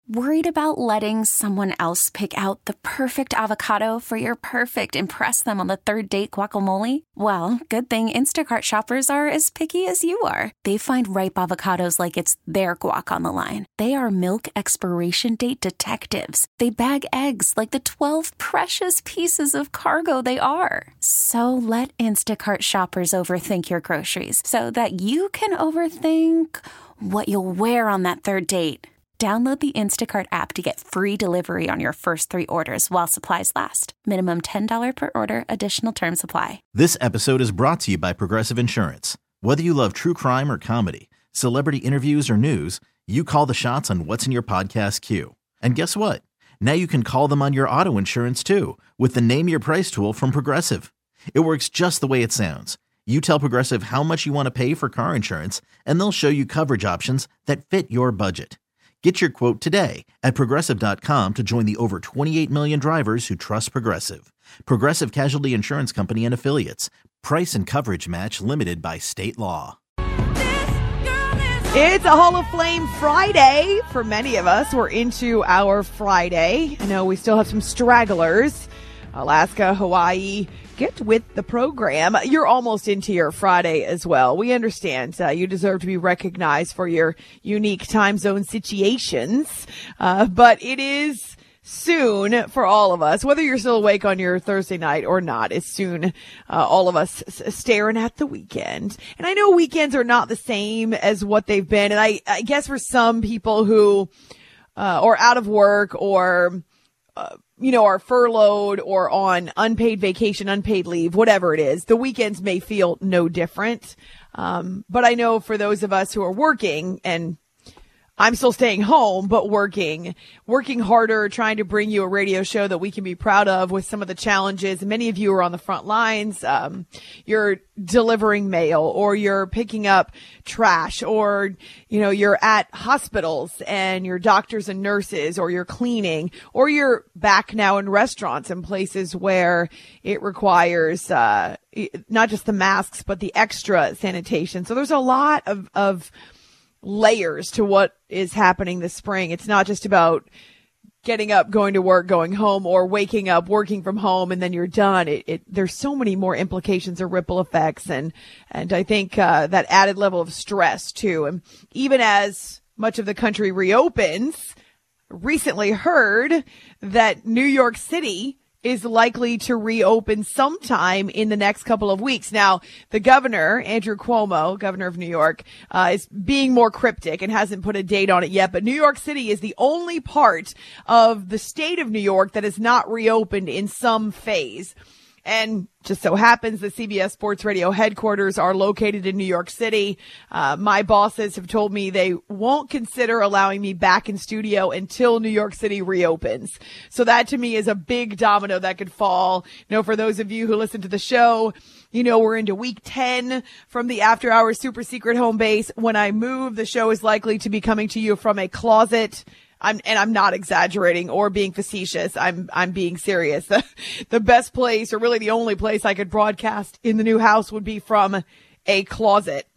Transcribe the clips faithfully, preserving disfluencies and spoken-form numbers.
Worried about letting someone else pick out the perfect avocado for your perfect impress them on the third date guacamole? Well, good thing Instacart shoppers are as picky as you are. They find ripe avocados like it's their guac on the line. They are milk expiration date detectives. They bag eggs like the twelve precious pieces of cargo they are. So let Instacart shoppers overthink your groceries so that you can overthink what you'll wear on that third date. Download the Instacart app to get free delivery on your first three orders while supplies last. Minimum ten dollars per order. Additional terms apply. This episode is brought to you by Progressive Insurance. Whether you love true crime or comedy, celebrity interviews or news, you call the shots on what's in your podcast queue. And guess what? Now you can call them on your auto insurance too with the Name Your Price tool from Progressive. It works just the way it sounds. You tell Progressive how much you want to pay for car insurance, and they'll show you coverage options that fit your budget. Get your quote today at Progressive dot com to join the over twenty-eight million drivers who trust Progressive. Progressive Casualty Insurance Company and Affiliates. Price and coverage match limited by state law. It's a Hall of Flame Friday for many of us. We're into our Friday. I know we still have some stragglers. Alaska, Hawaii. Get with the program. You're almost into your Friday as well. We understand uh, you deserve to be recognized for your unique time zone situations, uh, but it is soon for all of us, whether you're still awake on your Thursday night or not. It's soon uh, all of us s- staring at the weekend. And I know weekends are not the same as what they've been. And I, I guess for some people who uh, are out of work or uh, you know, are furloughed or on unpaid vacation, unpaid leave, whatever it is, the weekends may feel no different. Um, but I know for those of us who are working, and I'm still staying home, but working, working harder, trying to bring you a radio show that we can be proud of with some of the challenges. Many of you are on the front lines. Um, you're delivering mail, or you're picking up trash, or, you know, you're at hospitals and you're doctors and nurses, or you're cleaning, or you're back now in restaurants and places where it requires, uh, not just the masks, but the extra sanitation. So there's a lot of, of, layers to what is happening this spring. It's not just about getting up, going to work, going home, or waking up, working from home, and then you're done. It, it there's so many more implications or ripple effects, and and I think uh, that added level of stress too. And even as much of the country reopens, recently heard that New York City is likely to reopen sometime in the next couple of weeks. Now, the governor, Andrew Cuomo, governor of New York, uh, is being more cryptic and hasn't put a date on it yet. But New York City is the only part of the state of New York that is not reopened in some phase. And just so happens the C B S Sports Radio headquarters are located in New York City. Uh, my bosses have told me they won't consider allowing me back in studio until New York City reopens. So that to me is a big domino that could fall. You know, for those of you who listen to the show, you know, we're into week ten from the After Hours Super Secret home base. When I move, the show is likely to be coming to you from a closet. I'm, and I'm not exaggerating or being facetious. I'm, I'm being serious. The, the best place, or really the only place I could broadcast in the new house, would be from a closet.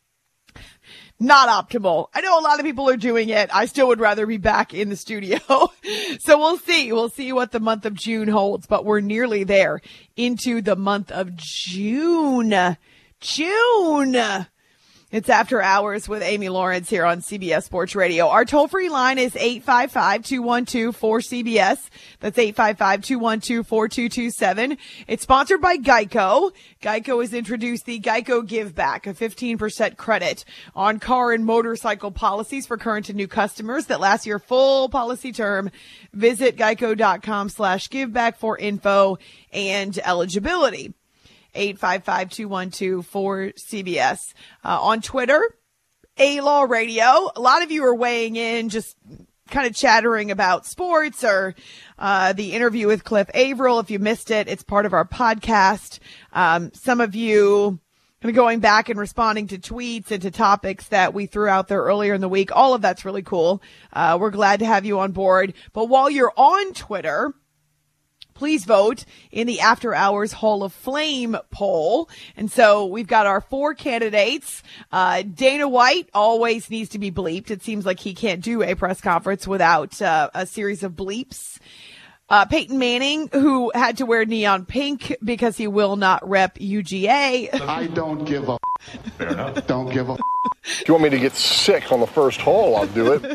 Not optimal. I know a lot of people are doing it. I still would rather be back in the studio. So we'll see. We'll see what the month of June holds, but we're nearly there into the month of June. June. It's After Hours with Amy Lawrence here on C B S Sports Radio. Our toll-free line is eight five five, two one two, four C B S. That's eight five five, two one two, four two two seven. It's sponsored by Geico. Geico has introduced the Geico Give Back, a fifteen percent credit on car and motorcycle policies for current and new customers that last your full policy term. Visit geico.com slash give back for info and eligibility. eight five five, two one two, four C B S. Uh, on Twitter, A-Law Radio. A lot of you are weighing in, just kind of chattering about sports or uh, the interview with Cliff Averill. If you missed it, it's part of our podcast. Um, some of you kind of going back and responding to tweets and to topics that we threw out there earlier in the week. All of that's really cool. Uh, we're glad to have you on board. But while you're on Twitter, please vote in the After Hours Hall of Flame poll. And so we've got our four candidates. Uh, Dana White always needs to be bleeped. It seems like he can't do a press conference without uh, a series of bleeps. Uh, Peyton Manning, who had to wear neon pink because he will not rep U G A. I don't give a Fair enough. Don't give a If you want me to get sick on the first hole, I'll do it.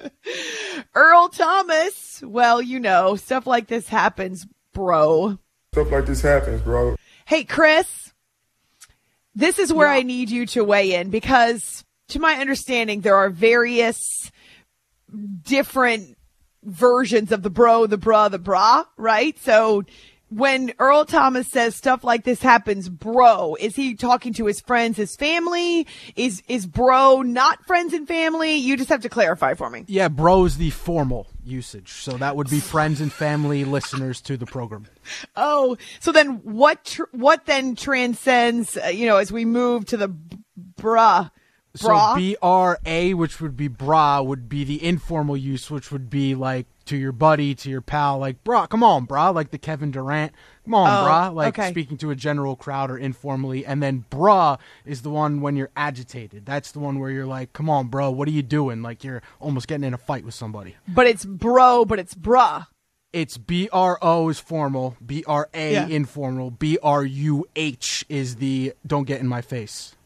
Earl Thomas, well, you know, stuff like this happens, bro. Stuff like this happens, bro. Hey, Chris, this is where Yeah. I need you to weigh in because, to my understanding, there are various different versions of the bro, the bruh, the bra, right? So when Earl Thomas says stuff like this happens, bro, is he talking to his friends, his family? Is is bro not friends and family? You just have to clarify for me. Yeah, bro is the formal usage. So that would be friends and family listeners to the program. Oh, so then what tr- what then transcends, uh, you know, as we move to the b- bruh? Bra? So B R A, which would be bra, would be the informal use, which would be like to your buddy, to your pal, like, brah, come on, brah, like the Kevin Durant, come on, Oh, brah, like okay. speaking to a general crowd or informally. And then brah is the one when you're agitated. That's the one where you're like, come on, bro, what are you doing? Like you're almost getting in a fight with somebody. But it's bro, but it's bruh. It's B R O is formal, B R A Yeah. informal, B R U H is the don't get in my face.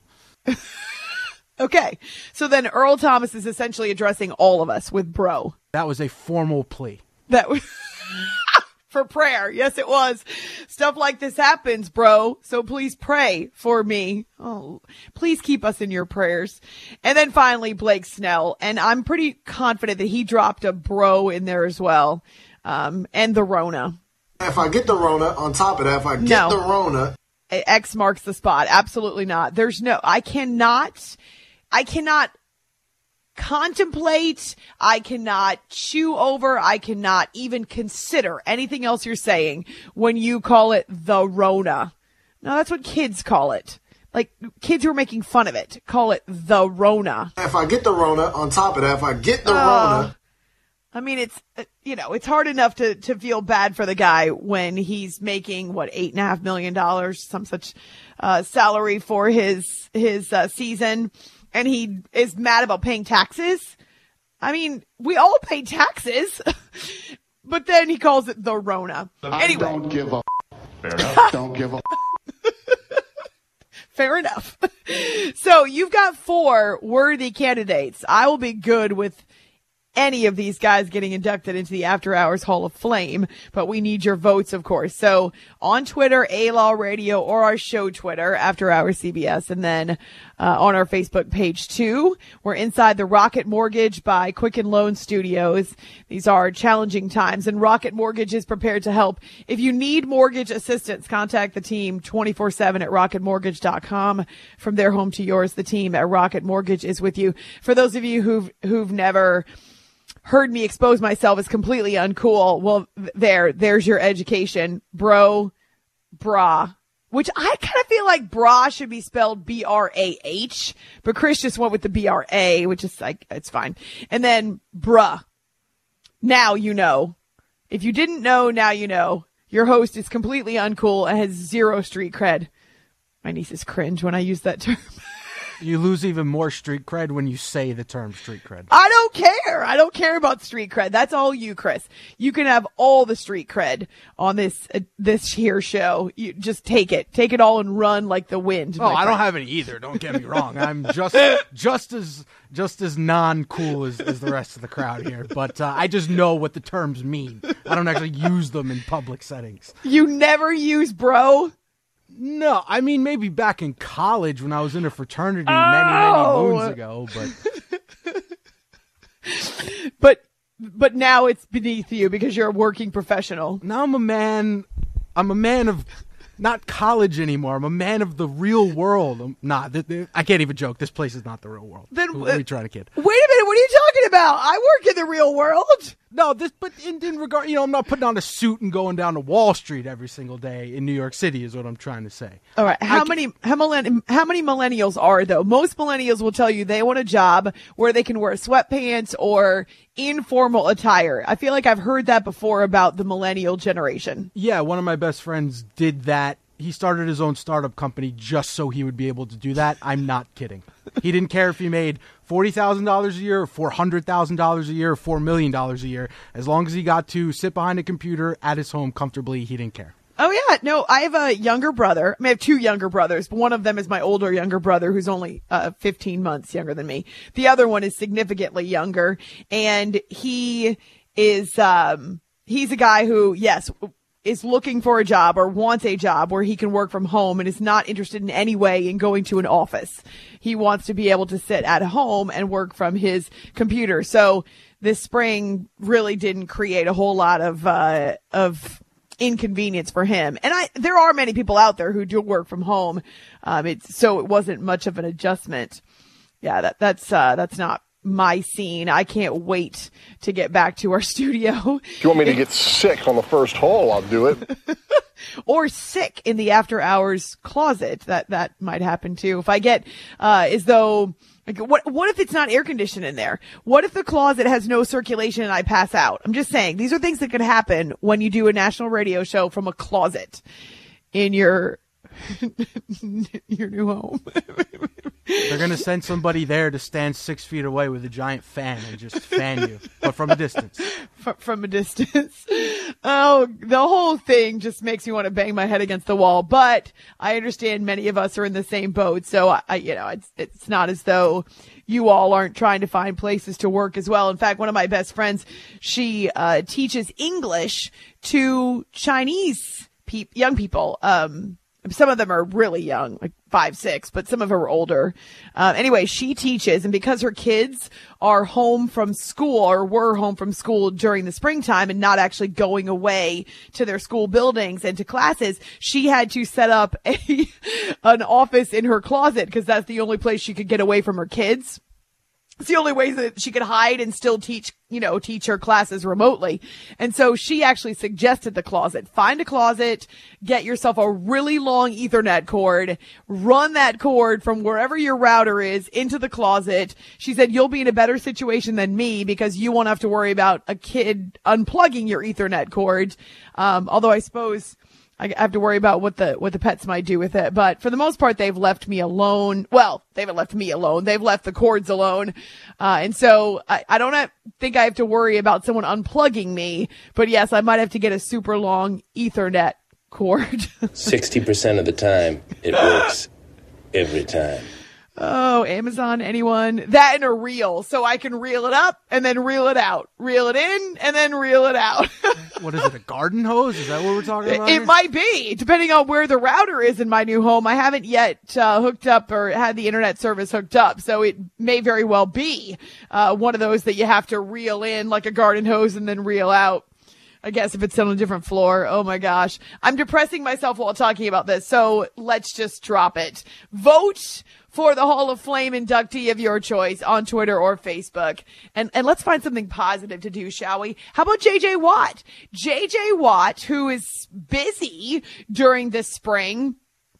Okay, so then Earl Thomas is essentially addressing all of us with bro. That was a formal plea. That was for prayer. Yes, it was. Stuff like this happens, bro. So please pray for me. Oh, please keep us in your prayers. And then finally, Blake Snell. And I'm pretty confident that he dropped a bro in there as well. Um, and the Rona. If I get the Rona, on top of that, if I get No. the Rona. X marks the spot. Absolutely not. There's no, I cannot, I cannot contemplate. I cannot chew over. I cannot even consider anything else you're saying when you call it the Rona. No, that's what kids call it. Like kids who are making fun of it call it the Rona. If I get the Rona, on top of that, if I get the Uh, Rona. I mean, it's, uh, you know, it's hard enough to, to feel bad for the guy when he's making, what, eight and a half million dollars, some such, uh, salary for his, his, uh, season. And he is mad about paying taxes. I mean, we all pay taxes, but then he calls it the Rona. I Anyway, don't give a Fair enough. don't give a fair enough. So you've got four worthy candidates. I will be good with any of these guys getting inducted into the After Hours Hall of Flame, but we need your votes, of course. So on Twitter, A-Law Radio, or our show Twitter, After Hours C B S, and then uh, on our Facebook page too. We're inside the Rocket Mortgage by Quicken Loan Studios. These are challenging times, and Rocket Mortgage is prepared to help. If you need mortgage assistance, contact the team twenty-four seven at rocket mortgage dot com. From their home to yours, the team at Rocket Mortgage is with you. For those of you who've who've never heard me expose myself as completely uncool, well, th- there, there's your education. Bro, bra. Which I kind of feel like bra should be spelled B R A H, but Chris just went with the B R A, which is like, it's fine. And then bruh. Now you know. If you didn't know, now you know. Your host is completely uncool and has zero street cred. My nieces cringe when I use that term. You lose even more street cred when you say the term street cred. I don't care. I don't care about street cred. That's all you, Chris. You can have all the street cred on this uh, this here show. You just take it, take it all, and run like the wind. Oh, I don't have any either. Don't get me wrong. I'm just just as just as non cool as, as the rest of the crowd here. But uh, I just know what the terms mean. I don't actually use them in public settings. You never use bro. No, I mean maybe back in college when I was in a fraternity many many Oh. moons ago. But But but now it's beneath you because you're a working professional. now I'm a man. I'm a man of not college anymore. I'm a man of the real world. I'm, nah, th- th- I can't even joke. This place is not the real world. Then let me try to kid. Wait a minute. What are you talking about? I work in the real world. No, this, but in, in regard, you know, I'm not putting on a suit and going down to Wall Street every single day in New York City is what I'm trying to say. All right. How I many, how, millenn- how many millennials are though? Most millennials will tell you they want a job where they can wear sweatpants or informal attire. I feel like I've heard that before about the millennial generation. Yeah. One of my best friends did that. He started his own startup company just so he would be able to do that. I'm not kidding. He didn't care if he made forty thousand dollars a year or four hundred thousand dollars a year or four million dollars a year. As long as he got to sit behind a computer at his home comfortably, he didn't care. Oh, yeah. No, I have a younger brother. I mean, I have two younger brothers, but one of them is my older younger brother who's only uh, fifteen months younger than me. The other one is significantly younger, and he is um, he's a guy who, yes, is looking for a job or wants a job where he can work from home and is not interested in any way in going to an office. He wants to be able to sit at home and work from his computer. So this spring really didn't create a whole lot of, uh, of inconvenience for him. And I, there are many people out there who do work from home. Um, it's, so it wasn't much of an adjustment. Yeah, that, that's, uh, that's not my scene. I can't wait to get back to our studio. If you want me to get sick on the first hole, I'll do it. Or sick in the after hours closet. That, that might happen too. If I get, uh, as though, like, what, what if it's not air conditioned in there? What if the closet has no circulation and I pass out? I'm just saying, these are things that could happen when you do a national radio show from a closet in your, your new home. They're going to send somebody there to stand six feet away with a giant fan and just fan you, but from a distance. From, from a distance. Oh, the whole thing just makes me want to bang my head against the wall. But I understand many of us are in the same boat. So, I, I you know, it's, it's not as though you all aren't trying to find places to work as well. In fact, one of my best friends, she uh, teaches English to Chinese pe- young people. Um, Some of them are really young, like five, six, but some of them are older. Uh, anyway, she teaches, and because her kids are home from school or were home from school during the springtime and not actually going away to their school buildings and to classes, she had to set up a an office in her closet because that's the only place she could get away from her kids. It's the only way that she could hide and still teach, you know, teach her classes remotely. And so she actually suggested the closet. Find a closet, get yourself a really long Ethernet cord, run that cord from wherever your router is into the closet. She said, you'll be in a better situation than me because you won't have to worry about a kid unplugging your Ethernet cord. Um, although I suppose I have to worry about what the, what the pets might do with it. But for the most part, they've left me alone. Well, they haven't left me alone. They've left the cords alone. Uh, and so I, I don't have, think I have to worry about someone unplugging me. But yes, I might have to get a super long Ethernet cord. sixty percent of the time, it works every time. Oh, Amazon, anyone? That and a reel. So I can reel it up and then reel it out. Reel it in and then reel it out. What is it, a garden hose? Is that what we're talking about? It here? might be, depending on where the router is in my new home. I haven't yet uh, hooked up or had the internet service hooked up. So it may very well be uh, one of those that you have to reel in like a garden hose and then reel out. I guess if it's on a different floor. Oh my gosh. I'm depressing myself while talking about this. So let's just drop it. Vote for the Hall of Flame inductee of your choice on Twitter or Facebook. And, and let's find something positive to do, shall we? How about J J Watt? J J Watt, who is busy during this spring.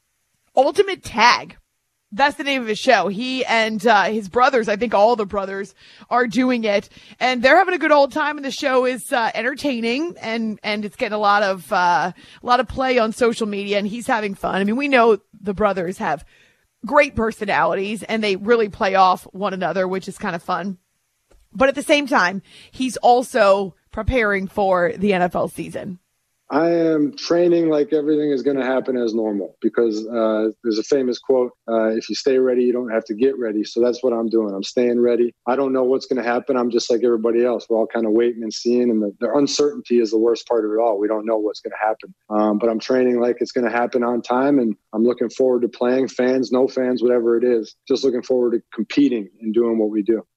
Ultimate Tag. That's the name of his show. He and uh, his brothers, I think all the brothers, are doing it, and they're having a good old time. And the show is uh, entertaining, and and it's getting a lot of uh, a lot of play on social media. And he's having fun. I mean, we know the brothers have great personalities, and they really play off one another, which is kind of fun. But at the same time, he's also preparing for the N F L season. I am training like everything is going to happen as normal because uh, there's a famous quote, uh, if you stay ready, you don't have to get ready. So that's what I'm doing. I'm staying ready. I don't know what's going to happen. I'm just like everybody else. We're all kind of waiting and seeing. And the, the uncertainty is the worst part of it all. We don't know what's going to happen. Um, but I'm training like it's going to happen on time. And I'm looking forward to playing, fans, no fans, whatever it is. Just looking forward to competing and doing what we do.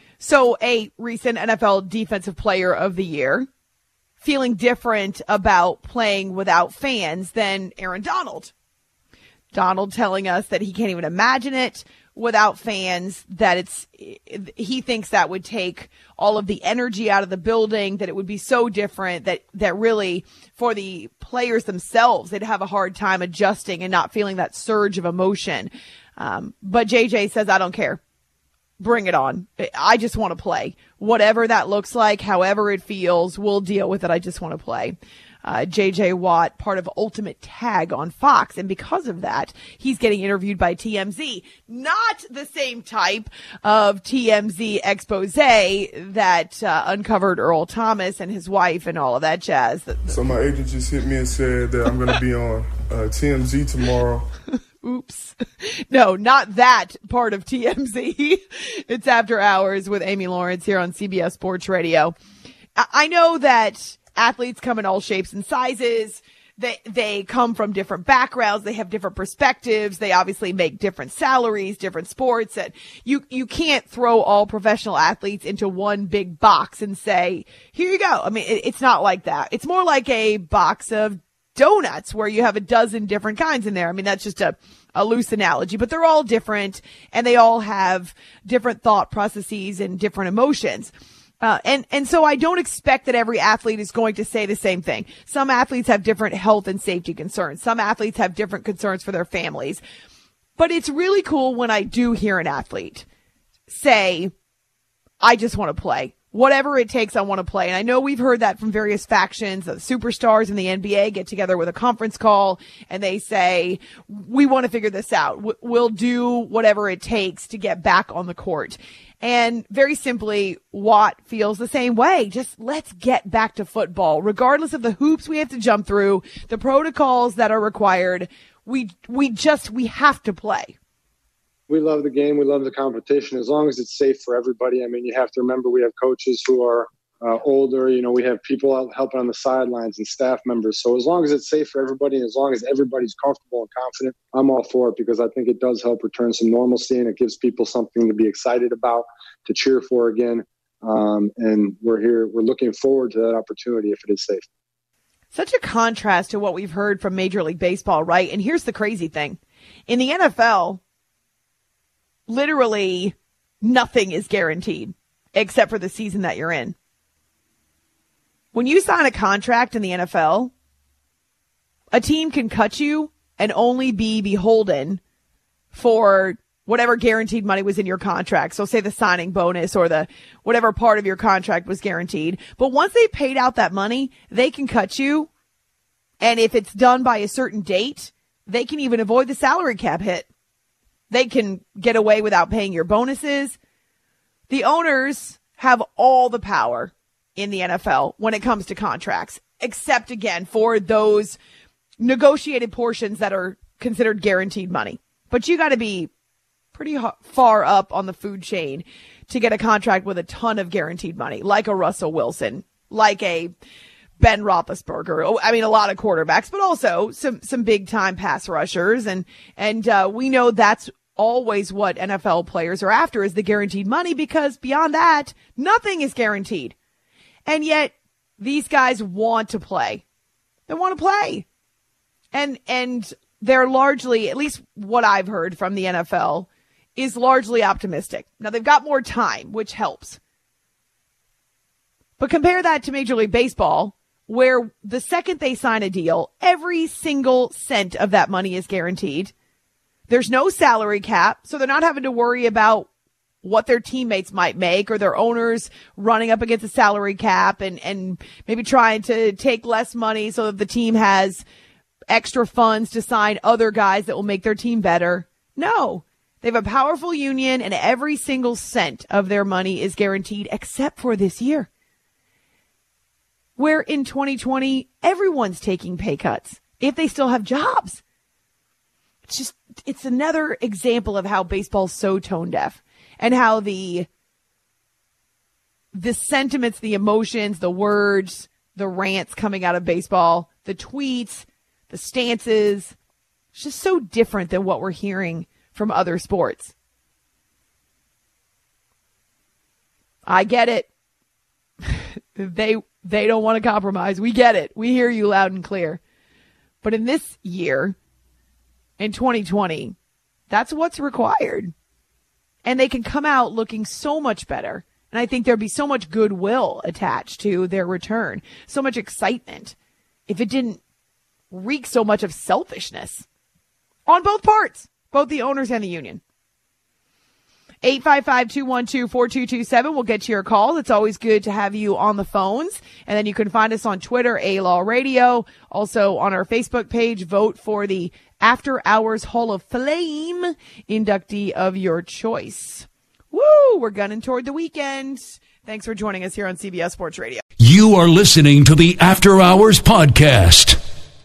So a recent N F L Defensive Player of the Year, feeling different about playing without fans than Aaron Donald. Donald telling us that he can't even imagine it without fans, that it's, he thinks that would take all of the energy out of the building, that it would be so different that, that really for the players themselves, they'd have a hard time adjusting and not feeling that surge of emotion. Um, but J J says, I don't care. Bring it on. I just want to play. Whatever that looks like, however it feels, we'll deal with it. I just want to play. Uh, J J Watt, part of Ultimate Tag on Fox. And because of that, he's getting interviewed by T M Z. Not the same type of T M Z expose that uh, uncovered Earl Thomas and his wife and all of that jazz. So my agent just hit me and said that I'm going to be on uh, T M Z tomorrow. Oops. No, not that part of T M Z. It's After Hours with Amy Lawrence here on C B S Sports Radio. I know that athletes come in all shapes and sizes. They, they come from different backgrounds. They have different perspectives. They obviously make different salaries, different sports. And you, you can't throw all professional athletes into one big box and say, here you go. I mean, it, it's not like that. It's more like a box of donuts where you have a dozen different kinds in there. I mean, that's just a, a loose analogy, but they're all different and they all have different thought processes and different emotions. Uh, and, and so I don't expect that every athlete is going to say the same thing. Some athletes have different health and safety concerns. Some athletes have different concerns for their families. But it's really cool when I do hear an athlete say, I just want to play. Whatever it takes, I want to play. And I know we've heard that from various factions. The superstars in the N B A get together with a conference call and they say, we want to figure this out. We'll do whatever it takes to get back on the court. And very simply, Watt feels the same way. Just let's get back to football. Regardless of the hoops we have to jump through, the protocols that are required, we, we just, we have to play. We love the game. We love the competition as long as it's safe for everybody. I mean, you have to remember we have coaches who are uh, older. You know, we have people out helping on the sidelines and staff members. So as long as it's safe for everybody and as long as everybody's comfortable and confident, I'm all for it because I think it does help return some normalcy and it gives people something to be excited about, to cheer for again. Um, and we're here. We're looking forward to that opportunity if it is safe. Such a contrast to what we've heard from Major League Baseball, right? And here's the crazy thing. In the N F L, literally nothing is guaranteed except for the season that you're in. When you sign a contract in the N F L, a team can cut you and only be beholden for whatever guaranteed money was in your contract. So say the signing bonus or the whatever part of your contract was guaranteed. But once they paid out that money, they can cut you. And if it's done by a certain date, they can even avoid the salary cap hit. They can get away without paying your bonuses. The owners have all the power in the N F L when it comes to contracts, except again for those negotiated portions that are considered guaranteed money. But you got to be pretty far up on the food chain to get a contract with a ton of guaranteed money, like a Russell Wilson, like a Ben Roethlisberger. I mean, a lot of quarterbacks, but also some, some big time pass rushers. And, and, uh, we know that's always what N F L players are after is the guaranteed money because beyond that, nothing is guaranteed. And yet these guys want to play. They want to play. And, and they're largely, at least what I've heard from the N F L, is largely optimistic. Now they've got more time, which helps. But compare that to Major League Baseball, where the second they sign a deal, every single cent of that money is guaranteed. There's no salary cap, so they're not having to worry about what their teammates might make or their owners running up against a salary cap and, and maybe trying to take less money so that the team has extra funds to sign other guys that will make their team better. No. They have a powerful union and every single cent of their money is guaranteed except for this year, where in twenty twenty, everyone's taking pay cuts if they still have jobs. It's just, it's another example of how baseball's so tone deaf and how the, the sentiments, the emotions, the words, the rants coming out of baseball, the tweets, the stances, it's just so different than what we're hearing from other sports. I get it. they they don't want to compromise. We get it. We hear you loud and clear. But in this year, in twenty twenty, that's what's required. and they can come out looking so much better. And I think there'd be so much goodwill attached to their return, so much excitement, if it didn't reek so much of selfishness on both parts, both the owners and the union. eight five five, two one two, four two two seven. We'll get to your call. It's always good to have you on the phones. And then you can find us on Twitter, A-Law Radio. Also on our Facebook page, vote for the After Hours Hall of Flame inductee of your choice. Woo! We're gunning toward the weekend. Thanks for joining us here on C B S Sports Radio. You are listening to the After Hours Podcast.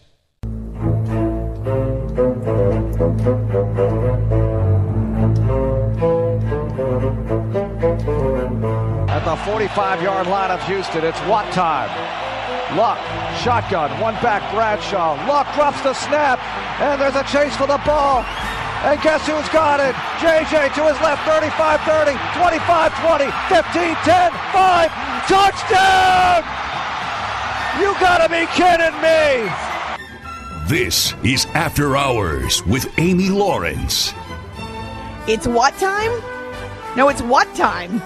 At the forty-five-yard line of Houston, it's what time? Luck, shotgun, one back Bradshaw. Luck drops the snap, and there's a chase for the ball. And guess who's got it? J J to his left, thirty-five thirty, twenty-five twenty, fifteen ten, five, touchdown! You gotta be kidding me! This is After Hours with Amy Lawrence. It's what time? No, it's what time?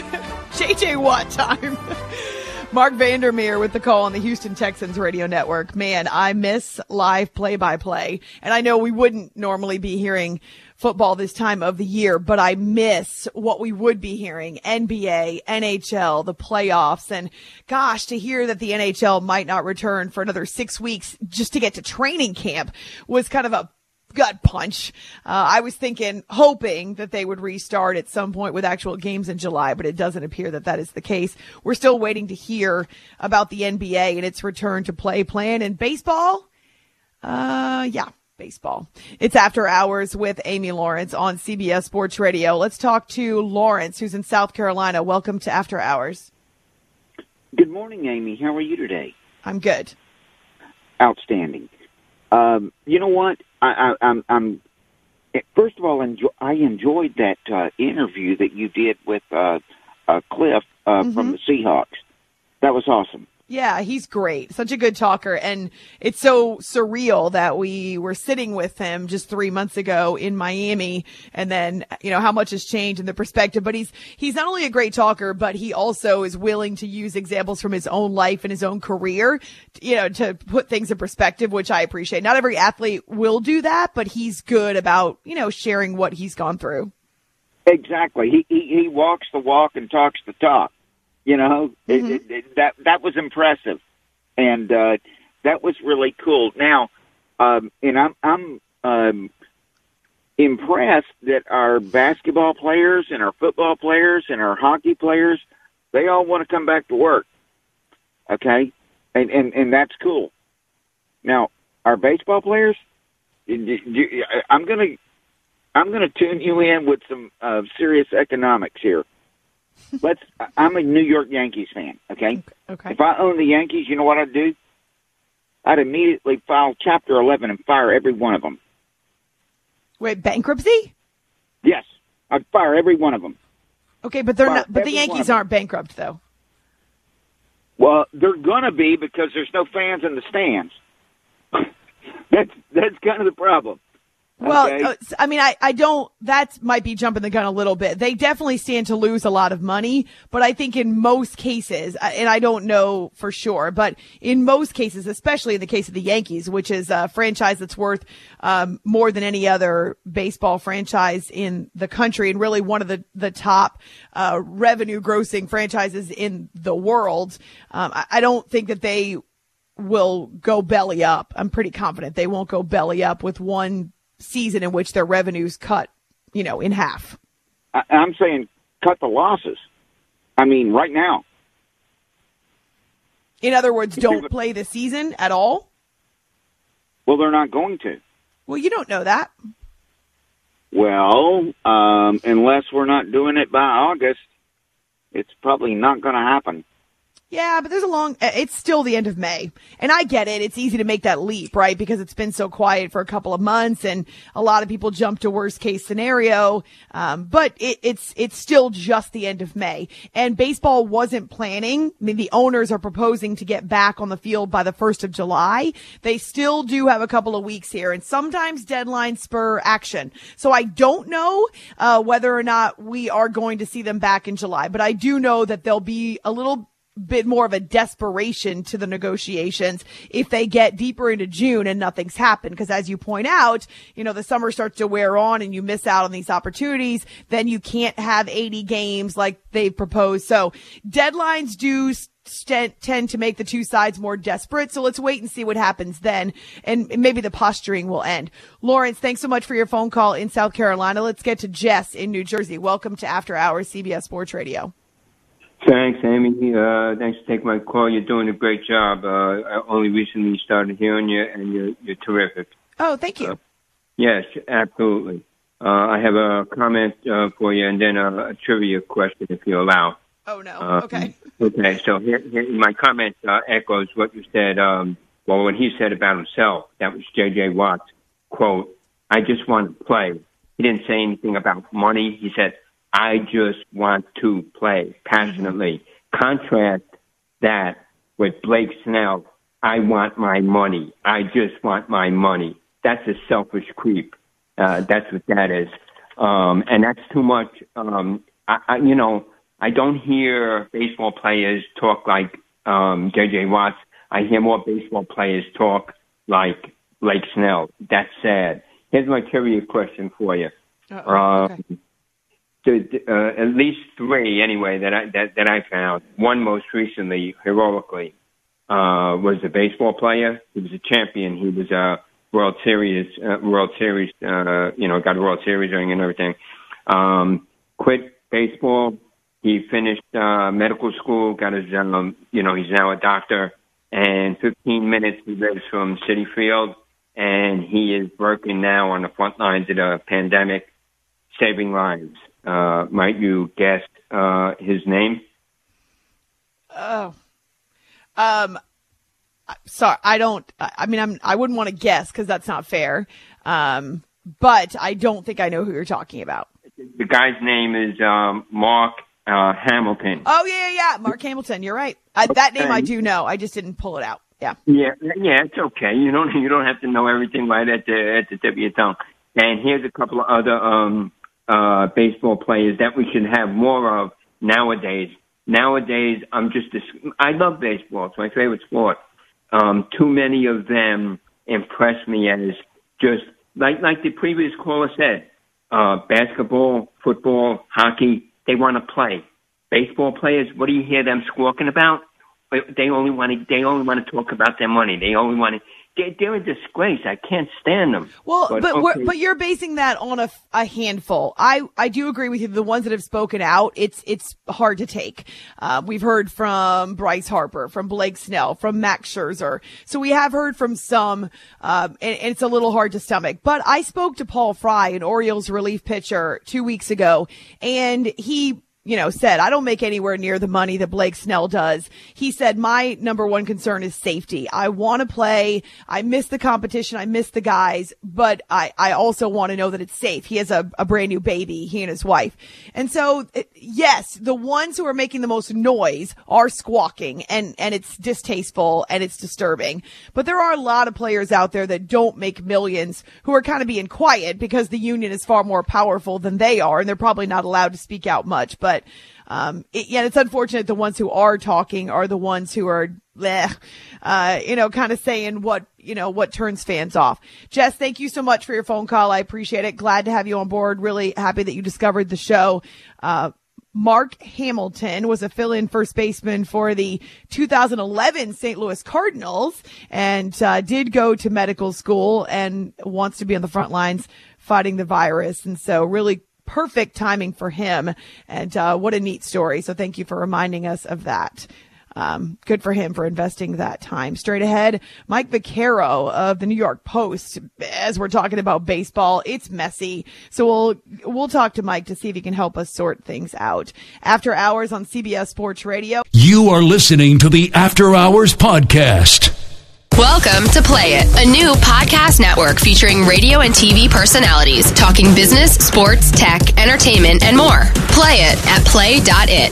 J J Watt time. Mark Vandermeer with the call on the Houston Texans radio network. Man, I miss live play-by-play. And I know we wouldn't normally be hearing football this time of the year, but I miss what we would be hearing. N B A, N H L, the playoffs. And gosh, to hear that the N H L might not return for another six weeks just to get to training camp was kind of a gut punch. Uh, I was thinking, hoping that they would restart at some point with actual games in July, but it doesn't appear that that is the case. We're still waiting to hear about the N B A and its return to play plan. And baseball? Uh, yeah, baseball. It's After Hours with Amy Lawrence on C B S Sports Radio. Let's talk to Lawrence, who's in South Carolina. Welcome to After Hours. Good morning, Amy. How are you today? I'm good. Outstanding. Um, you know what? I, I, I'm, I'm. First of all, enjoy, I enjoyed that uh, interview that you did with uh, uh, Cliff uh, mm-hmm. from the Seahawks. That was awesome. Yeah, he's great. Such a good talker. And it's so surreal that we were sitting with him just three months ago in Miami. And then, you know, how much has changed in the perspective. But he's, he's not only a great talker, but he also is willing to use examples from his own life and his own career, you know, to put things in perspective, which I appreciate. Not every athlete will do that, but he's good about, you know, sharing what he's gone through. Exactly. He, he, he walks the walk and talks the talk. You know, mm-hmm. it, it, that that was impressive, and uh, that was really cool. Now, um, and I'm I'm um, impressed that our basketball players and our football players and our hockey players, they all want to come back to work. Okay, and and, and that's cool. Now, our baseball players, I'm gonna I'm gonna tune you in with some uh, serious economics here. Let's. I'm a New York Yankees fan. Okay? Okay. If I owned the Yankees, you know what I'd do? I'd immediately file Chapter eleven and fire every one of them. Wait, bankruptcy? Yes, I'd fire every one of them. Okay, but they're fire not. But the Yankees aren't bankrupt, though. Well, they're gonna be because there's no fans in the stands. that's that's kind of the problem. Well, okay. uh, I mean, I, I don't, that might be jumping the gun a little bit. They definitely stand to lose a lot of money, but I think in most cases, and I don't know for sure, but in most cases, especially in the case of the Yankees, which is a franchise that's worth um, more than any other baseball franchise in the country and really one of the, the top uh, revenue grossing franchises in the world, um, I, I don't think that they will go belly up. I'm pretty confident they won't go belly up with one season in which their revenues cut, you know, in half. I, I'm saying cut the losses. I mean, right now. In other words, don't play the season at all? Well, they're not going to. Well, you don't know that. Well, um, unless we're not doing it by August, it's probably not going to happen. Yeah, but there's a long, it's still the end of May. And I get it. It's easy to make that leap, right? Because it's been so quiet for a couple of months and a lot of people jump to worst case scenario. Um, but it, it's, it's still just the end of May. And baseball wasn't planning. I mean, the owners are proposing to get back on the field by the first of July. They still do have a couple of weeks here, and sometimes deadlines spur action. So I don't know, uh, whether or not we are going to see them back in July, but I do know that there'll be a little bit more of a desperation to the negotiations if they get deeper into June and nothing's happened. Because as you point out, you know, the summer starts to wear on and you miss out on these opportunities. Then you can't have eighty games like they've proposed. So deadlines do st- tend to make the two sides more desperate. So let's wait and see what happens then. And maybe the posturing will end. Lawrence, thanks so much for your phone call in South Carolina. Let's get to Jess in New Jersey. Welcome to After Hours C B S Sports Radio. Thanks, Amy. Uh, thanks for taking my call. You're doing a great job. Uh, I only recently started hearing you, and you're, you're terrific. Oh, thank you. Uh, yes, absolutely. Uh, I have a comment uh, for you, and then a, a trivia question, if you allow. Oh, no. Uh, okay. Okay, so here, here, my comment uh, echoes what you said. Um, well, what he said about himself, that was J J. Watt's quote, "I just want to play." He didn't say anything about money. He said, "I just want to play passionately." Contrast that with Blake Snell. "I want my money. I just want my money." That's a selfish creep. Uh, that's what that is. Um, and that's too much. Um, I, I, you know, I don't hear baseball players talk like um, J J. Watts. I hear more baseball players talk like Blake Snell. That's sad. Here's my trivia question for you. Uh, okay. Uh, at least three, anyway, that I that, that I found. One most recently, heroically, uh, was a baseball player. He was a champion. He was a World Series, uh, World Series, uh, you know, got a World Series ring and everything. Um, quit baseball. He finished uh, medical school. Got his, um, you know, he's now a doctor. And fifteen minutes he lives from Citi Field, and he is working now on the front lines of the pandemic, saving lives. Uh, might you guess uh, his name? Oh, um, sorry, I don't. I mean, I'm. I wouldn't want to guess because that's not fair. Um, but I don't think I know who you're talking about. The guy's name is um, Mark uh, Hamilton. Oh yeah, yeah, yeah, Mark Hamilton. You're right. I, that name I do know. I just didn't pull it out. Yeah. Yeah, yeah, it's okay. You don't. You don't have to know everything right at the at the tip of your tongue. And here's a couple of other. Um, Uh, baseball players that we should have more of nowadays. Nowadays, I'm just, a, I love baseball. It's my favorite sport. Um, too many of them impress me as just, like, like the previous caller said, uh, basketball, football, hockey, they want to play. Baseball players, what do you hear them squawking about? They only want to, they only want to talk about their money. They only want to, they're a disgrace. I can't stand them. Well, but but, okay. we're, but you're basing that on a, a handful. I, I do agree with you. The ones that have spoken out, it's it's hard to take. Uh, we've heard from Bryce Harper, from Blake Snell, from Max Scherzer. So we have heard from some, um, and, and it's a little hard to stomach. But I spoke to Paul Fry, an Orioles relief pitcher, two weeks ago, and he you know, said, I don't make anywhere near the money that Blake Snell does. He said, my number one concern is safety. I want to play. I miss the competition. I miss the guys, but I, I also want to know that it's safe. He has a, a brand new baby, he and his wife. And so, yes, the ones who are making the most noise are squawking, and, and it's distasteful and it's disturbing. But there are a lot of players out there that don't make millions who are kind of being quiet because the union is far more powerful than they are, and they're probably not allowed to speak out much. But But, um, it, yeah, it's unfortunate the ones who are talking are the ones who are, bleh, uh, you know, kind of saying what, you know, what turns fans off. Jess, thank you so much for your phone call. I appreciate it. Glad to have you on board. Really happy that you discovered the show. Uh, Mark Hamilton was a fill-in first baseman for the two thousand eleven Saint Louis Cardinals and, uh, did go to medical school and wants to be on the front lines fighting the virus. And so really perfect timing for him. And uh, what a neat story. So thank you for reminding us of that. um, good for him for investing that time. Straight ahead, Mike Vaccaro of the New York Post. As we're talking about baseball, it's messy. So we'll, we'll talk to Mike to see if he can help us sort things out. After Hours on C B S Sports Radio. You are listening to the After Hours Podcast. Welcome to Play It, a new podcast network featuring radio and T V personalities talking business, sports, tech, entertainment, and more. Play it at play dot it.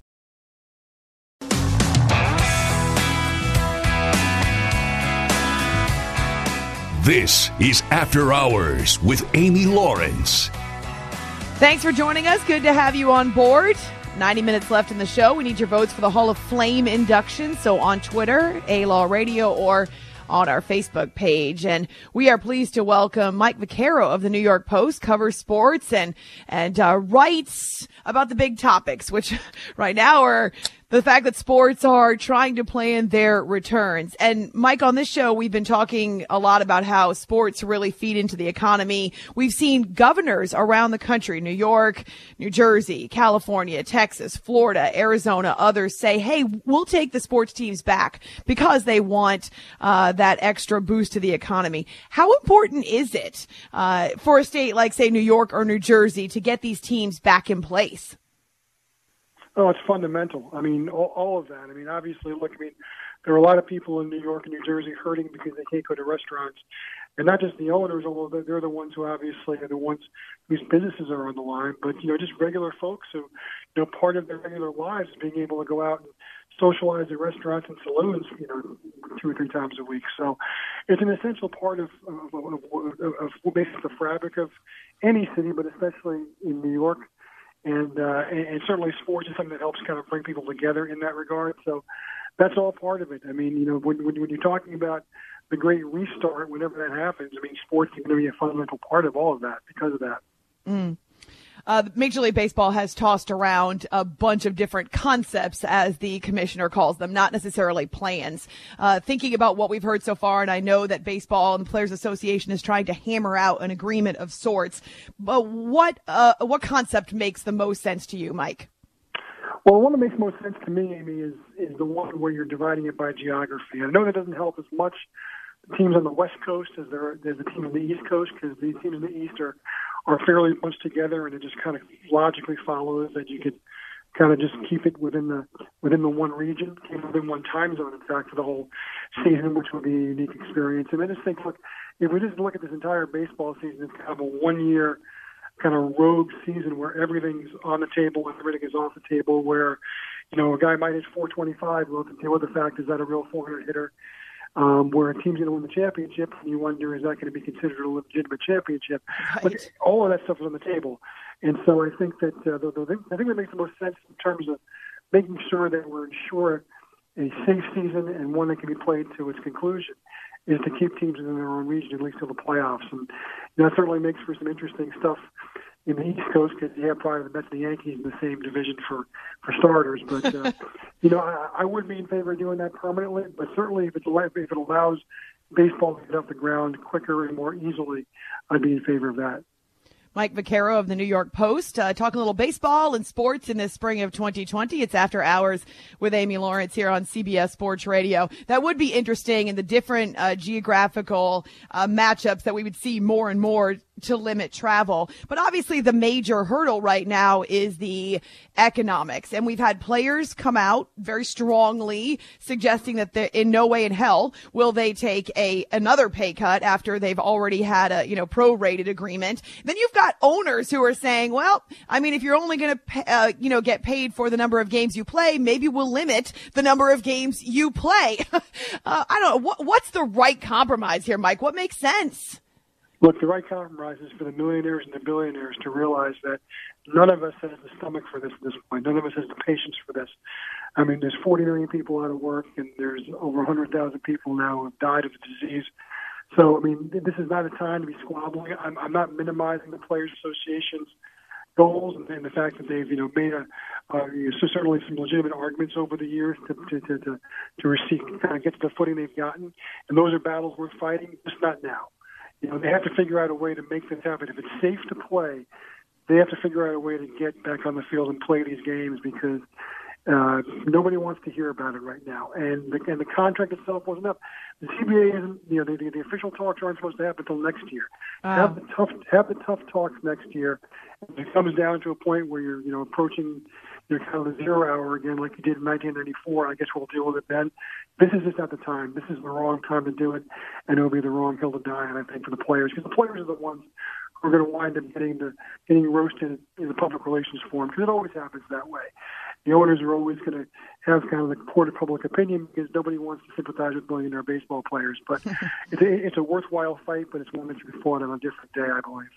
This is After Hours with Amy Lawrence. Thanks for joining us. Good to have you on board. ninety minutes left in the show. We need your votes for the Hall of Flame induction. So on Twitter, A-Law Radio, or on our Facebook page. And we are pleased to welcome Mike Vaccaro of the New York Post, covers sports and, and uh, writes about the big topics, which right now are the fact that sports are trying to plan their returns. And Mike, on this show, we've been talking a lot about how sports really feed into the economy. We've seen governors around the country, New York, New Jersey, California, Texas, Florida, Arizona, others say, hey, we'll take the sports teams back because they want uh, that extra boost to the economy. How important is it uh, for a state like, say, New York or New Jersey to get these teams back in place? Oh, it's fundamental. I mean, all, all of that. I mean, obviously, look, I mean, there are a lot of people in New York and New Jersey hurting because they can't go to restaurants. And not just the owners, although they're the ones who obviously are the ones whose businesses are on the line, but, you know, just regular folks who, you know, part of their regular lives is being able to go out and socialize at restaurants and saloons, you know, two or three times a week. So it's an essential part of, of, of, of, of basically the fabric of any city, but especially in New York. And, uh, and, and certainly sports is something that helps kind of bring people together in that regard. So that's all part of it. I mean, you know, when, when, when you're talking about the great restart, whenever that happens, I mean, sports is going to be a fundamental part of all of that because of that. Mm. Uh, Major League Baseball has tossed around a bunch of different concepts, as the commissioner calls them, not necessarily plans. Uh, thinking about what we've heard so far, and I know that Baseball and the Players Association is trying to hammer out an agreement of sorts. But what uh, what concept makes the most sense to you, Mike? Well, the one that makes most sense to me, Amy, is is the one where you're dividing it by geography. I know that doesn't help as much teams on the West Coast as there are, there's a team on the East Coast, because the teams in the East are, are fairly bunched together, and it just kind of logically follows that you could kind of just keep it within the within the one region, keep it within one time zone, in fact, for the whole season, which would be a unique experience. And I just think, look, if we just look at this entire baseball season, it's kind of a one-year kind of rogue season where everything's on the table and everything is off the table, where, you know, a guy might hit four twenty-five, we'll have to deal with the fact, is that a real four hundred hitter? Um, where a team's going to win the championship, and you wonder, is that going to be considered a legitimate championship? Right. But all of that stuff is on the table. And so I think that uh, the, the, I think that makes the most sense in terms of making sure that we're ensure a safe season and one that can be played to its conclusion, is to keep teams in their own region, at least till the playoffs. And you know, that certainly makes for some interesting stuff in the East Coast, because you have probably the Mets and the Yankees in the same division for, for starters. But, uh, you know, I, I would be in favor of doing that permanently, but certainly if, it's, if it allows baseball to get off the ground quicker and more easily, I'd be in favor of that. Mike Vaccaro of the New York Post, uh, talking a little baseball and sports in this spring of twenty twenty. It's After Hours with Amy Lawrence here on C B S Sports Radio. That would be interesting in the different uh, geographical uh, matchups that we would see more and more to limit travel. But obviously the major hurdle right now is the economics. And we've had players come out very strongly suggesting that they're in no way in hell will they take a another pay cut after they've already had a, you know, prorated agreement. Then you've got owners who are saying, well, I mean, if you're only going to, uh, you know, get paid for the number of games you play, maybe we'll limit the number of games you play. uh, I don't know. What, what's the right compromise here, Mike? What makes sense? Look, the right compromise is for the millionaires and the billionaires to realize that none of us has the stomach for this at this point. None of us has the patience for this. I mean, there's forty million people out of work, and there's over one hundred thousand people now who have died of the disease. So, I mean, this is not a time to be squabbling. I'm, I'm not minimizing the Players Association's goals and, and the fact that they've, you know, made a uh, so certainly some legitimate arguments over the years to to to to, to receive, kind of get to the footing they've gotten, and those are battles worth fighting. Just not now. You know, they have to figure out a way to make this happen. If it's safe to play, they have to figure out a way to get back on the field and play these games, because Uh, nobody wants to hear about it right now, and the, and the contract itself wasn't up. The C B A isn't, you know, the, the, the official talks aren't supposed to happen until next year. Oh. Have the tough, have the tough talks next year. If it comes down to a point where you're, you know, approaching, you know, kind of the zero hour again, like you did in nineteen ninety-four, I guess we'll deal with it then. This is just not the time. This is the wrong time to do it, and it'll be the wrong hill to die on, I think, for the players, because the players are the ones who are going to wind up getting the getting roasted in the public relations forum, because it always happens that way. The owners are always going to have kind of the court of public opinion because nobody wants to sympathize with billionaire baseball players. But it's, a, it's a worthwhile fight, but it's one that should be fought on a different day, I believe.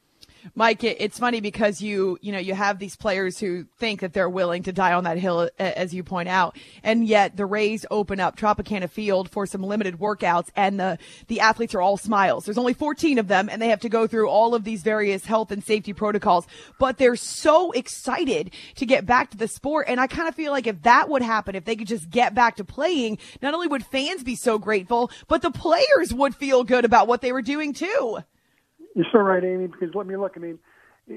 Mike, it's funny because you, you know, you have these players who think that they're willing to die on that hill, as you point out, and yet the Rays open up Tropicana Field for some limited workouts, and the, the athletes are all smiles. There's only fourteen of them, and they have to go through all of these various health and safety protocols, but they're so excited to get back to the sport, and I kind of feel like if that would happen, if they could just get back to playing, not only would fans be so grateful, but the players would feel good about what they were doing too. You're so right, Amy, because let me look. I mean,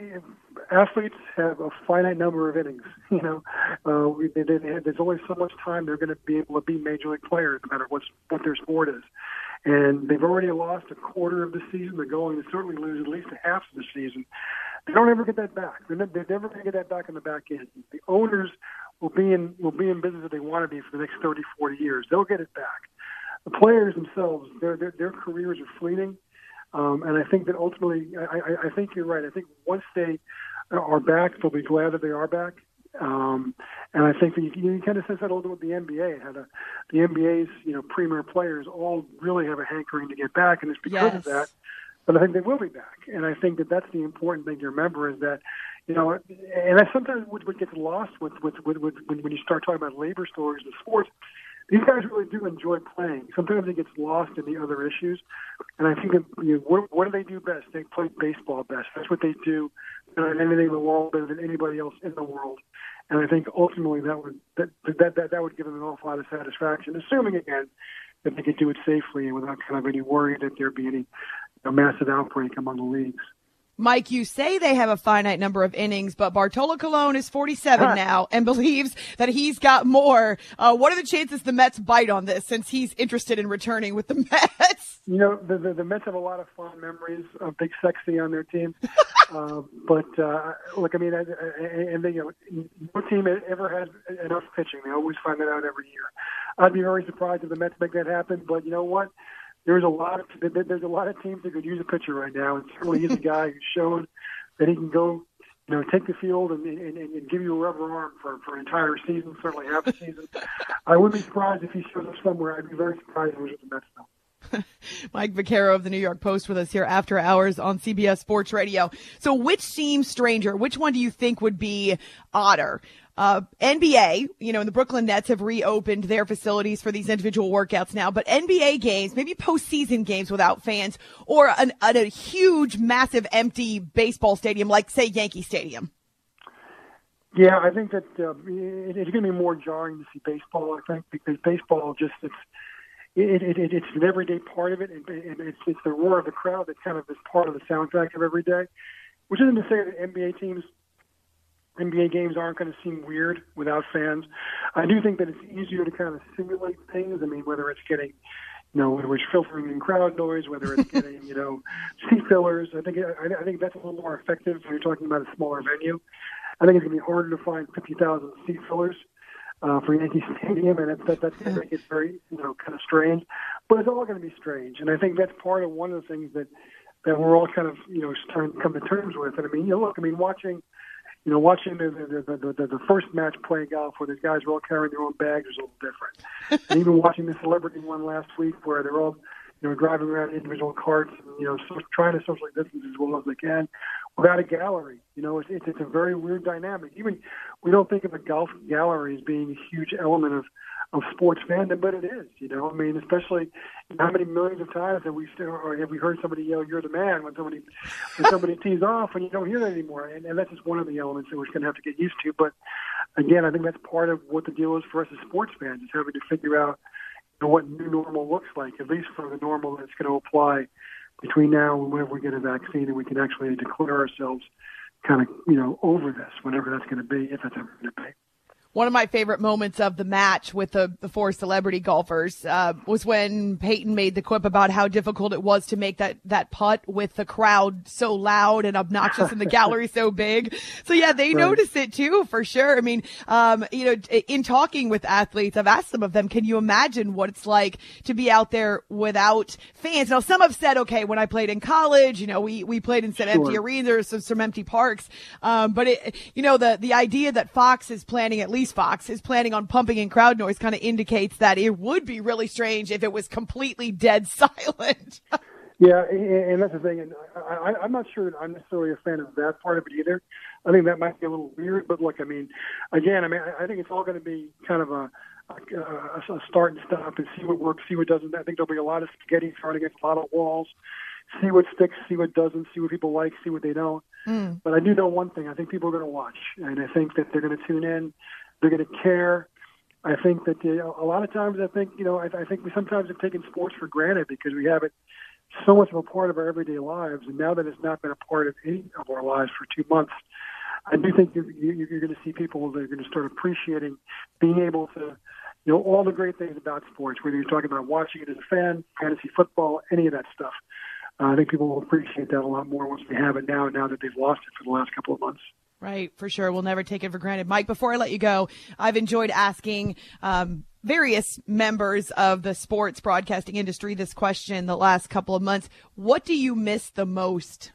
athletes have a finite number of innings. You know, uh, we, they, they, there's only so much time they're going to be able to be major league players, no matter what's, what their sport is. And they've already lost a quarter of the season. They're going to certainly lose at least a half of the season. They don't ever get that back. They're, ne- they're never going to get that back in the back end. The owners will be in will be in business that they want to be for the next thirty, forty years. They'll get it back. The players themselves, their their, their careers are fleeting. Um, and I think that ultimately, I, I, I think you're right. I think once they are back, they'll be glad that they are back. Um, and I think that you, you kind of sense that a little bit with the N B A. How the, the N B A's, you know, premier players all really have a hankering to get back, and it's because yes. of that. But I think they will be back. And I think that that's the important thing to remember is that, you know, and I sometimes what, what gets lost with, with, with, with when, when you start talking about labor stories in sports, these guys really do enjoy playing. Sometimes it gets lost in the other issues. And I think that, you know, what, what do they do best? They play baseball best. That's what they do better than anything in the world, better than anybody else in the world. And I think ultimately that would that that that, that would give them an awful lot of satisfaction, assuming, again, that they could do it safely and without kind of any worry that there'd be any you know, massive outbreak among the leagues. Mike, you say they have a finite number of innings, but Bartolo Colon is forty-seven huh. now and believes that he's got more. Uh, what are the chances the Mets bite on this since he's interested in returning with the Mets? You know, the, the, the Mets have a lot of fond memories of Big Sexy on their team. uh, but, uh, look, I mean, I, I, and they, you know, no team ever has enough pitching. They always find that out every year. I'd be very surprised if the Mets make that happen, but you know what? There's a lot of there's a lot of teams that could use a pitcher right now, and certainly he's a guy who's shown that he can go, you know, take the field and, and, and give you a rubber arm for, for an entire season, certainly half the season. I wouldn't be surprised if he shows up somewhere. I'd be very surprised if it was with the Mets now. Mike Vaccaro of the New York Post with us here after hours on C B S Sports Radio. So which seems stranger? Which one do you think would be odder? Uh, N B A, you know, and the Brooklyn Nets have reopened their facilities for these individual workouts now, but N B A games, maybe postseason games without fans, or an, an, a huge, massive, empty baseball stadium like, say, Yankee Stadium. Yeah, I think that uh, it, it's going to be more jarring to see baseball, I think, because baseball just, it's, it, it, it, it's an everyday part of it, and, and it's, it's the roar of the crowd that kind of is part of the soundtrack of every day, which isn't to say that N B A teams N B A games aren't going to seem weird without fans. I do think that it's easier to kind of simulate things. I mean, whether it's getting, you know, whether it's filtering in crowd noise, whether it's getting, you know, seat fillers. I think I, I think that's a little more effective when you're talking about a smaller venue. I think it's going to be harder to find fifty thousand seat fillers uh, for Yankee Stadium, and that, that, that's going to make it very, you know, kind of strange. But it's all going to be strange, and I think that's part of one of the things that that we're all kind of, you know, starting to come to terms with. And I mean, you know, look, I mean, watching. You know, watching the the, the the the first match play golf where these guys were all carrying their own bags was a little different. And even watching the celebrity one last week where they're all, you know, driving around individual carts and, you know, so, trying to socially distance as well as they can without a gallery. You know, it's, it's, it's a very weird dynamic. Even we don't think of a golf gallery as being a huge element of, of sports fandom, but it is, you know. I mean, especially how many millions of times have we still, or have we heard somebody yell, "You're the man," when somebody when somebody tees off, and you don't hear that anymore. And, and that's just one of the elements that we're going to have to get used to. But again, I think that's part of what the deal is for us as sports fans, is having to figure out, you know, what new normal looks like, at least for the normal that's going to apply between now and whenever we get a vaccine, and we can actually declare ourselves kind of, you know, over this, whenever that's going to be, if that's ever going to be. One of my favorite moments of the match with the, the four celebrity golfers uh, was when Peyton made the quip about how difficult it was to make that, that putt with the crowd so loud and obnoxious and the gallery so big. So, yeah, they right. notice it, too, for sure. I mean, um, you know, in talking with athletes, I've asked some of them, can you imagine what it's like to be out there without fans? Now, some have said, okay, when I played in college, you know, we, we played in some sure. empty arenas, some, some empty parks. Um, but, it, you know, the, the idea that Fox is planning at least Fox is planning on pumping in crowd noise kind of indicates that it would be really strange if it was completely dead silent. Yeah, and that's the thing. And I, I'm not sure that I'm necessarily a fan of that part of it either. I think that might be a little weird. But look, I mean, again, I mean, I think it's all going to be kind of a, a, a start and stop and see what works, see what doesn't. I think there'll be a lot of spaghetti thrown against a lot of walls. See what sticks, see what doesn't, see what people like, see what they don't. Mm. But I do know one thing. I think people are going to watch, and I think that they're going to tune in. They're going to care. I think that you know, a lot of times I think, you know, I, I think we sometimes have taken sports for granted because we have it so much of a part of our everyday lives. And now that it's not been a part of any of our lives for two months, I do think you're, you're going to see people that are going to start appreciating being able to, you know, all the great things about sports, whether you're talking about watching it as a fan, fantasy football, any of that stuff. Uh, I think people will appreciate that a lot more once we have it now, now that they've lost it for the last couple of months. Right, for sure. We'll never take it for granted. Mike, before I let you go, I've enjoyed asking um, various members of the sports broadcasting industry this question the last couple of months. What do you miss the most?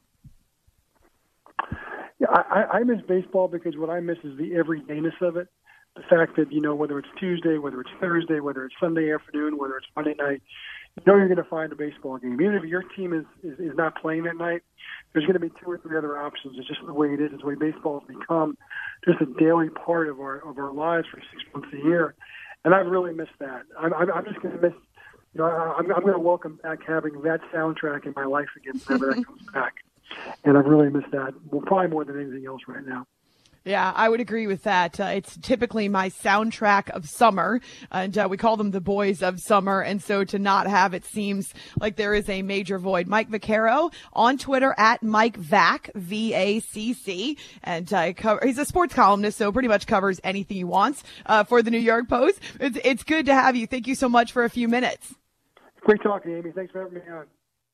Yeah, I, I miss baseball because what I miss is the everydayness of it. The fact that, you know, whether it's Tuesday, whether it's Thursday, whether it's Sunday afternoon, whether it's Monday night, you know you're going to find a baseball game. Even if your team is, is, is not playing that night, there's going to be two or three other options. It's just the way it is. It's the way baseball has become just a daily part of our of our lives for six months a year. And I've really missed that. I'm, I'm just going to miss, you know, I'm, I'm going to welcome back having that soundtrack in my life again whenever that comes back. And I've really missed that, well, probably more than anything else right now. Yeah, I would agree with that. Uh, it's typically my soundtrack of summer, and uh, we call them the boys of summer. And so to not have it seems like there is a major void. Mike Vaccaro on Twitter at Mike Vac, V A C C. And uh, cover, he's a sports columnist, so pretty much covers anything he wants uh, for the New York Post. It's, it's good to have you. Thank you so much for a few minutes. Great talking, Amy. Thanks for having me on.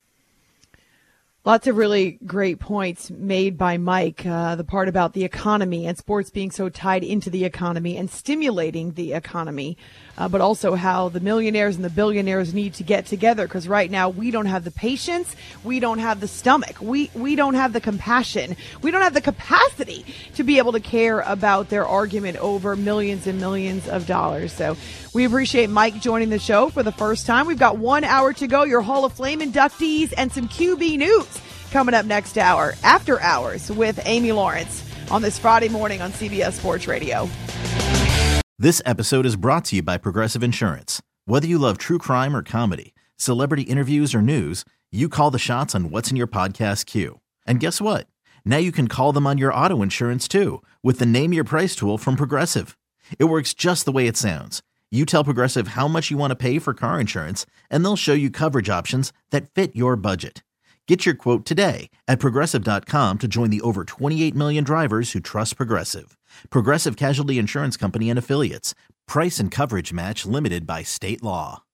Lots of really great points made by Mike, uh, the part about the economy and sports being so tied into the economy and stimulating the economy, uh, but also how the millionaires and the billionaires need to get together because right now we don't have the patience, we don't have the stomach, we, we don't have the compassion, we don't have the capacity to be able to care about their argument over millions and millions of dollars. So we appreciate Mike joining the show for the first time. We've got one hour to go, your Hall of Fame inductees and some Q B news coming up next hour, After Hours with Amy Lawrence on this Friday morning on C B S Sports Radio. This episode is brought to you by Progressive Insurance. Whether you love true crime or comedy, celebrity interviews or news, you call the shots on what's in your podcast queue. And guess what? Now you can call them on your auto insurance too with the Name Your Price tool from Progressive. It works just the way it sounds. You tell Progressive how much you want to pay for car insurance, and they'll show you coverage options that fit your budget. Get your quote today at Progressive dot com to join the over twenty-eight million drivers who trust Progressive. Progressive Casualty Insurance Company and Affiliates. Price and coverage match limited by state law.